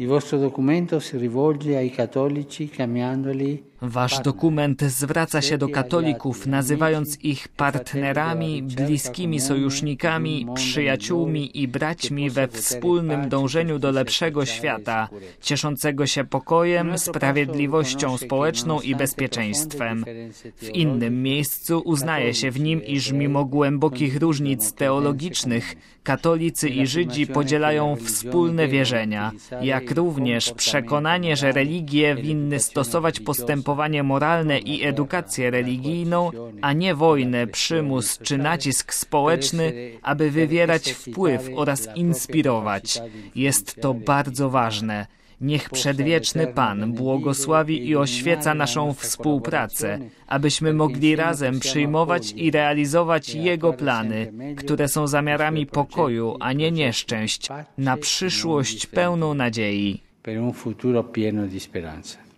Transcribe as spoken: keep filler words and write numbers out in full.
Wasz dokument zwraca się do katolików, nazywając ich partnerami, bliskimi sojusznikami, przyjaciółmi i braćmi we wspólnym dążeniu do lepszego świata, cieszącego się pokojem, sprawiedliwością społeczną i bezpieczeństwem. W innym miejscu uznaje się w nim, iż mimo głębokich różnic teologicznych, katolicy i Żydzi podzielają wspólne wierzenia, jak również przekonanie, że religie winny stosować postępowanie moralne i edukację religijną, a nie wojnę, przymus czy nacisk społeczny, aby wywierać wpływ oraz inspirować. Jest to bardzo ważne. Niech przedwieczny Pan błogosławi i oświeca naszą współpracę, abyśmy mogli razem przyjmować i realizować Jego plany, które są zamiarami pokoju, a nie nieszczęść, na przyszłość pełną nadziei.